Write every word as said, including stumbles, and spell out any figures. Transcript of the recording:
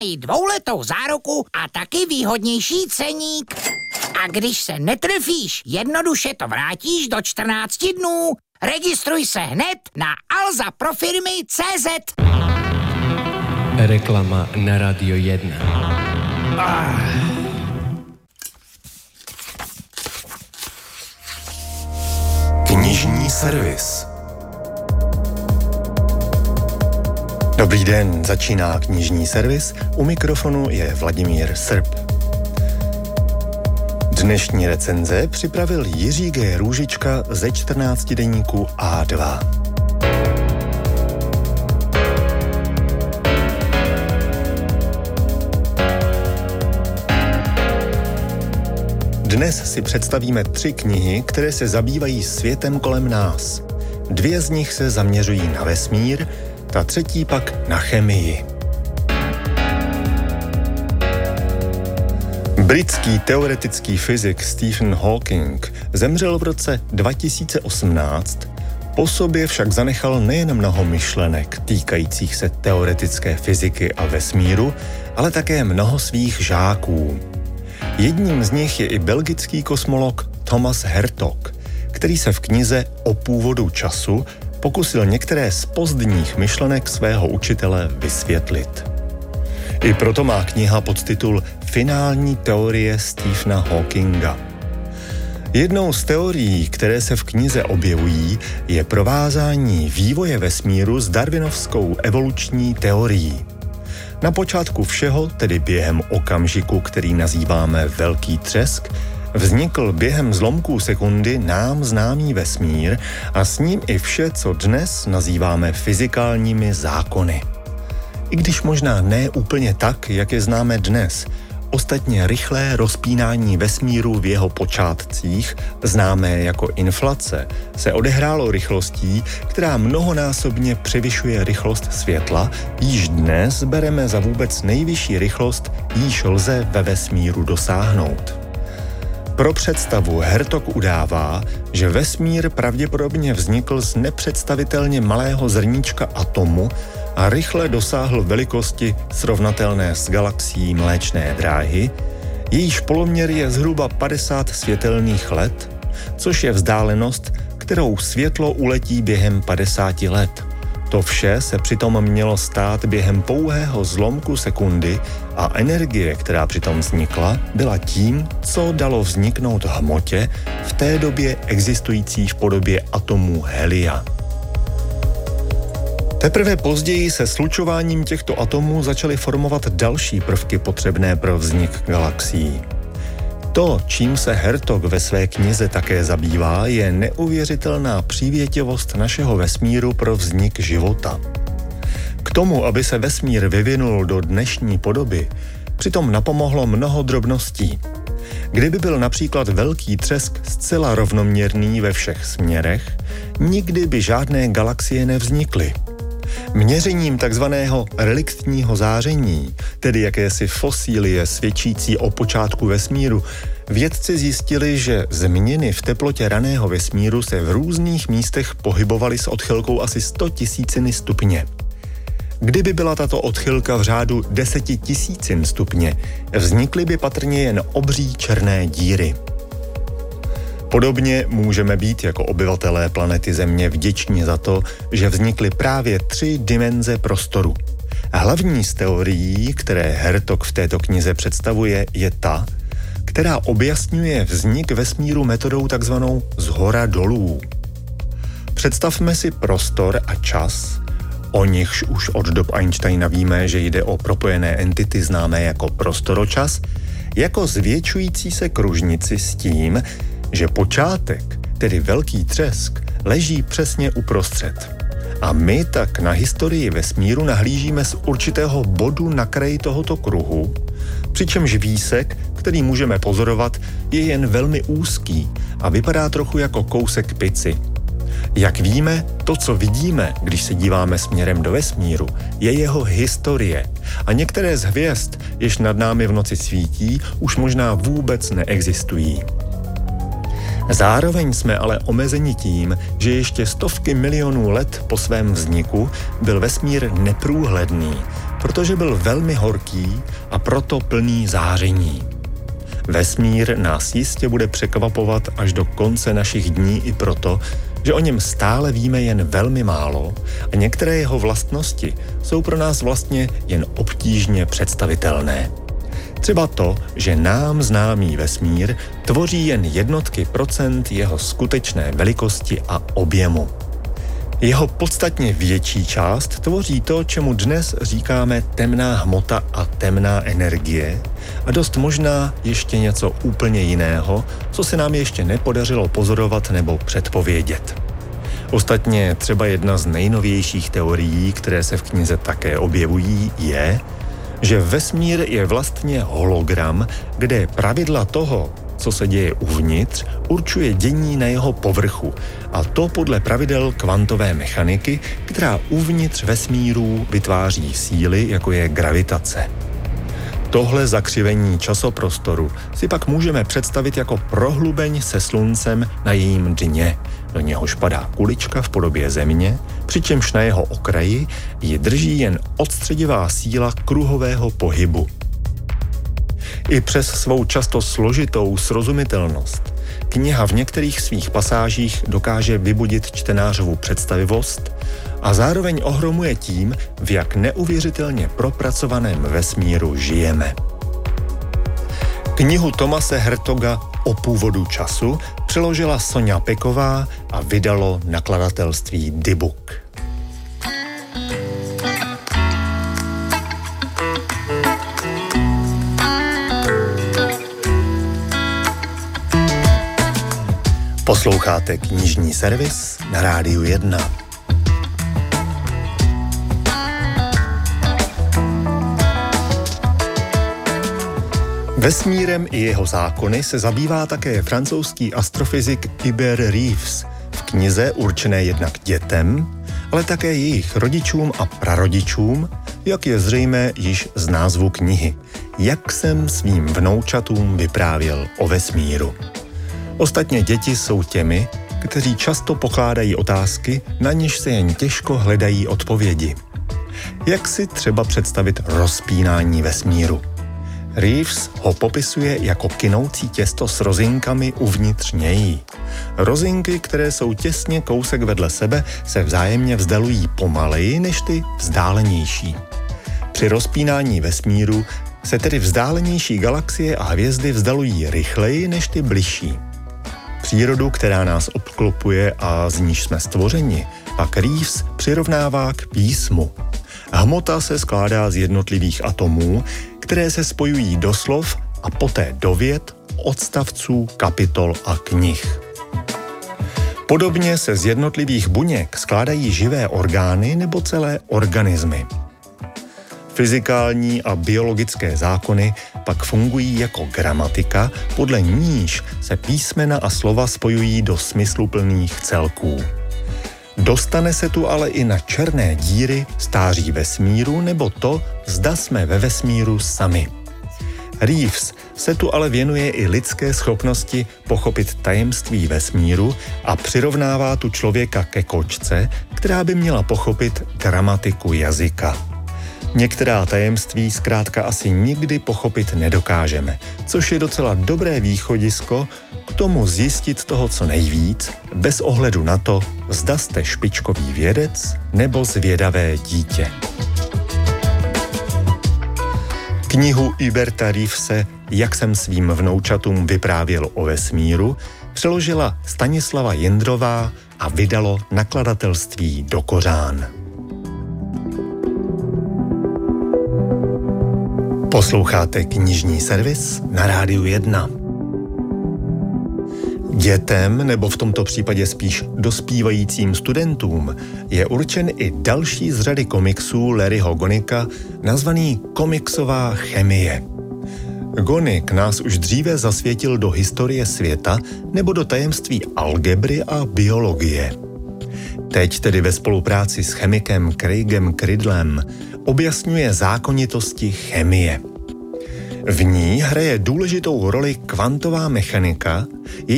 i dvouletou záruku a taky výhodnější ceník. A když se netrefíš, jednoduše to vrátíš do čtrnácti dnů. Registruj se hned na alza pro firmy tečka cé zet. Reklama na Radio jedna. Ah. Knižní servis. Dobrý den, začíná knižní servis. U mikrofonu je Vladimír Srb. Dnešní recenze připravil Jiří G. Růžička ze čtrnáctidenníku á dva. Dnes si představíme tři knihy, které se zabývají světem kolem nás. Dvě z nich se zaměřují na vesmír, ta třetí pak na chemii. Britský teoretický fyzik Stephen Hawking zemřel v roce dva tisíce osmnáct, po sobě však zanechal nejen mnoho myšlenek týkajících se teoretické fyziky a vesmíru, ale také mnoho svých žáků. Jedním z nich je i belgický kosmolog Thomas Hertog, který se v knize O původu času pokusil některé z pozdních myšlenek svého učitele vysvětlit. I proto má kniha podtitul Finální teorie Stephena Hawkinga. Jednou z teorií, které se v knize objevují, je provázání vývoje vesmíru s darwinovskou evoluční teorií. Na počátku všeho, tedy během okamžiku, který nazýváme Velký třesk, vznikl během zlomků sekundy nám známý vesmír a s ním i vše, co dnes nazýváme fyzikálními zákony. I když možná ne úplně tak, jak je známe dnes, ostatně rychlé rozpínání vesmíru v jeho počátcích, známé jako inflace, se odehrálo rychlostí, která mnohonásobně převyšuje rychlost světla, již dnes bereme za vůbec nejvyšší rychlost, jíž lze ve vesmíru dosáhnout. Pro představu Hertog udává, že vesmír pravděpodobně vznikl z nepředstavitelně malého zrníčka atomu a rychle dosáhl velikosti srovnatelné s galaxií Mléčné dráhy, jejíž poloměr je zhruba padesát světelných let, což je vzdálenost, kterou světlo uletí během padesáti let. To vše se přitom mělo stát během pouhého zlomku sekundy a energie, která přitom vznikla, byla tím, co dalo vzniknout hmotě v té době existující v podobě atomů helia. Teprve později se slučováním těchto atomů začaly formovat další prvky potřebné pro vznik galaxií. To, čím se Hertog ve své knize také zabývá, je neuvěřitelná přívětivost našeho vesmíru pro vznik života. K tomu, aby se vesmír vyvinul do dnešní podoby, přitom napomohlo mnoho drobností. Kdyby byl například velký třesk zcela rovnoměrný ve všech směrech, nikdy by žádné galaxie nevznikly. Měřením takzvaného reliktního záření, tedy jakési fosílie svědčící o počátku vesmíru, vědci zjistili, že změny v teplotě raného vesmíru se v různých místech pohybovaly s odchylkou asi sto tisíciny stupně. Kdyby byla tato odchylka v řádu desetitisícin stupně, vznikly by patrně jen obří černé díry. Podobně můžeme být jako obyvatelé planety Země vděční za to, že vznikly právě tři dimenze prostoru. Hlavní z teorií, které Hertog v této knize představuje, je ta, která objasňuje vznik vesmíru metodou takzvanou zhora dolů. Představme si prostor a čas, o nichž už od dob Einsteina víme, že jde o propojené entity známé jako prostoročas, jako zvětšující se kružnici s tím, že počátek, tedy velký třesk, leží přesně uprostřed. A my tak na historii vesmíru nahlížíme z určitého bodu na kraji tohoto kruhu, přičemž výsek, který můžeme pozorovat, je jen velmi úzký a vypadá trochu jako kousek pici. Jak víme, to, co vidíme, když se díváme směrem do vesmíru, je jeho historie a některé z hvězd, jež nad námi v noci svítí, už možná vůbec neexistují. Zároveň jsme ale omezeni tím, že ještě stovky milionů let po svém vzniku byl vesmír neprůhledný, protože byl velmi horký a proto plný záření. Vesmír nás jistě bude překvapovat až do konce našich dní i proto, že o něm stále víme jen velmi málo a některé jeho vlastnosti jsou pro nás vlastně jen obtížně představitelné. Třeba to, že nám známý vesmír tvoří jen jednotky procent jeho skutečné velikosti a objemu. Jeho podstatně větší část tvoří to, čemu dnes říkáme temná hmota a temná energie a dost možná ještě něco úplně jiného, co se nám ještě nepodařilo pozorovat nebo předpovědět. Ostatně třeba jedna z nejnovějších teorií, které se v knize také objevují, je, že vesmír je vlastně hologram, kde pravidla toho, co se děje uvnitř, určuje dění na jeho povrchu, a to podle pravidel kvantové mechaniky, která uvnitř vesmíru vytváří síly, jako je gravitace. Tohle zakřivení časoprostoru si pak můžeme představit jako prohlubeň se sluncem na jejím dně. Do něhož padá kulička v podobě země, přičemž na jeho okraji ji drží jen odstředivá síla kruhového pohybu. I přes svou často složitou srozumitelnost kniha v některých svých pasážích dokáže vybudit čtenářovu představivost a zároveň ohromuje tím, v jak neuvěřitelně propracovaném vesmíru žijeme. Knihu Thomase Hertoga O původu času přeložila Soňa Peková a vydalo nakladatelství Dybbuk. Posloucháte knižní servis na Rádiu jedna. Vesmírem i jeho zákony se zabývá také francouzský astrofyzik Hubert Reeves v knize určené jednak dětem, ale také jejich rodičům a prarodičům, jak je zřejmé již z názvu knihy, Jak jsem svým vnoučatům vyprávěl o vesmíru. Ostatně děti jsou těmi, kteří často pokládají otázky, na něž se jen těžko hledají odpovědi. Jak si třeba představit rozpínání vesmíru? Reeves ho popisuje jako kynoucí těsto s rozinkami uvnitř něj. Rozinky, které jsou těsně kousek vedle sebe, se vzájemně vzdalují pomaleji než ty vzdálenější. Při rozpínání vesmíru se tedy vzdálenější galaxie a hvězdy vzdalují rychleji než ty bližší. Přírodu, která nás obklopuje a z níž jsme stvořeni, pak Reeves přirovnává k písmu. Hmota se skládá z jednotlivých atomů, které se spojují do slov a poté do vět, odstavců, kapitol a knih. Podobně se z jednotlivých buněk skládají živé orgány nebo celé organismy. Fyzikální a biologické zákony pak fungují jako gramatika, podle níž se písmena a slova spojují do smysluplných celků. Dostane se tu ale i na černé díry, stáří vesmíru nebo to, zda jsme ve vesmíru sami. Reeves se tu ale věnuje i lidské schopnosti pochopit tajemství vesmíru a přirovnává tu člověka ke kočce, která by měla pochopit gramatiku jazyka. Některá tajemství zkrátka asi nikdy pochopit nedokážeme, což je docela dobré východisko k tomu zjistit toho co nejvíc, bez ohledu na to, zda jste špičkový vědec nebo zvědavé dítě. Knihu Huberta Reevese Jak jsem svým vnoučatům vyprávěl o vesmíru přeložila Stanislava Jindrová a vydalo nakladatelství Dokořán. Posloucháte knižní servis na Rádiu jedna. Dětem, nebo v tomto případě spíš dospívajícím studentům, je určen i další z řady komiksů Larryho Gonicka, nazvaný Komiksová chemie. Gonick nás už dříve zasvětil do historie světa nebo do tajemství algebry a biologie. Teď tedy ve spolupráci s chemikem Craigem Cridlem objasňuje zákonitosti chemie. V ní hraje důležitou roli kvantová mechanika,